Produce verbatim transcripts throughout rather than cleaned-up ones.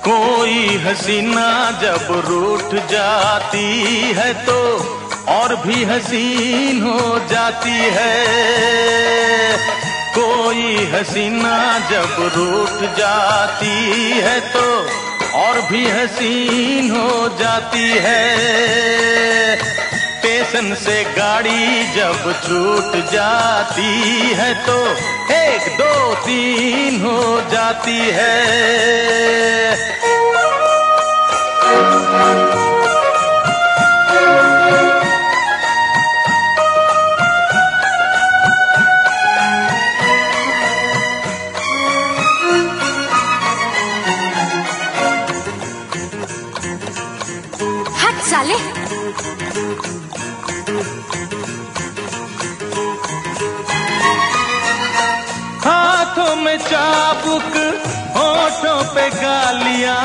कोई हसीना जब रूठ जाती है तो और भी हसीन हो जाती है। कोई हसीना जब रूठ जाती है तो और भी हसीन हो जाती है। स्टेशन से गाड़ी जब छूट जाती है तो एक दो तीन हो जाती है। हट साले। हाथों में चाबुक होठों पे गालियां,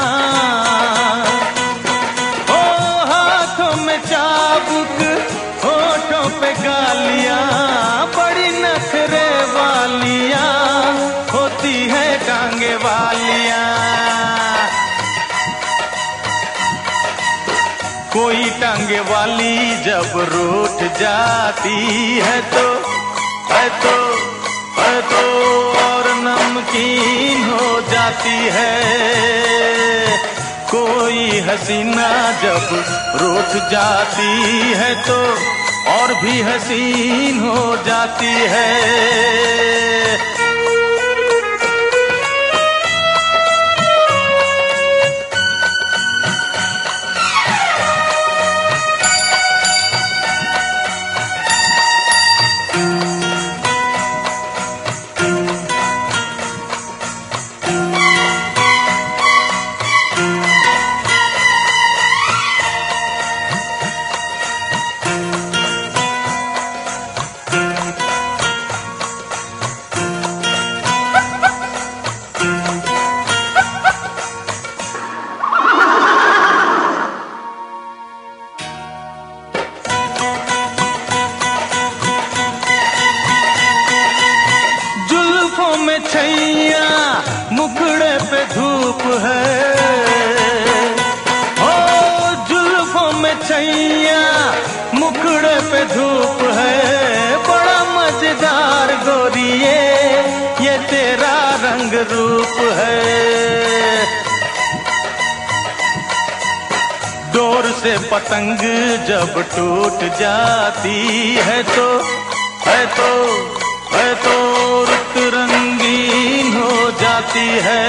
ओ हाथों में चाबुक होठों पे गालियां, बड़ी नखरे वालियां होती है टांगे वालियां। कोई टांगे वाली जब रूठ जाती है तो है तो है तो और नमकीन हो जाती है। कोई हसीना जब रूठ जाती है तो और भी हसीन हो जाती है। छैया मुखड़े पे धूप है, ओ जुल्फों में छैया मुखड़े पे धूप है। बड़ा मजेदार गोरिये ये तेरा रंग रूप है। डोर से पतंग जब टूट जाती है तो है तो है तो रुत रंगीन हो जाती है।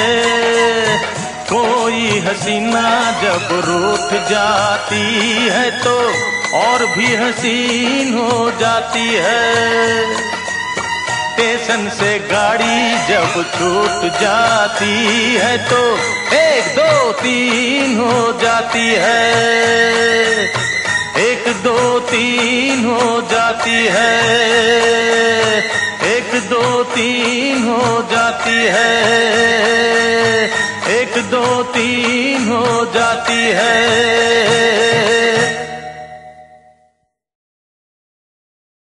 कोई हसीना जब रूठ जाती है तो और भी हसीन हो जाती है। स्टेशन से गाड़ी जब छूट जाती है तो एक दो तीन हो जाती है। एक दो तीन हो जाती है। एक दो तीन हो जाती है। एक दो तीन हो जाती है।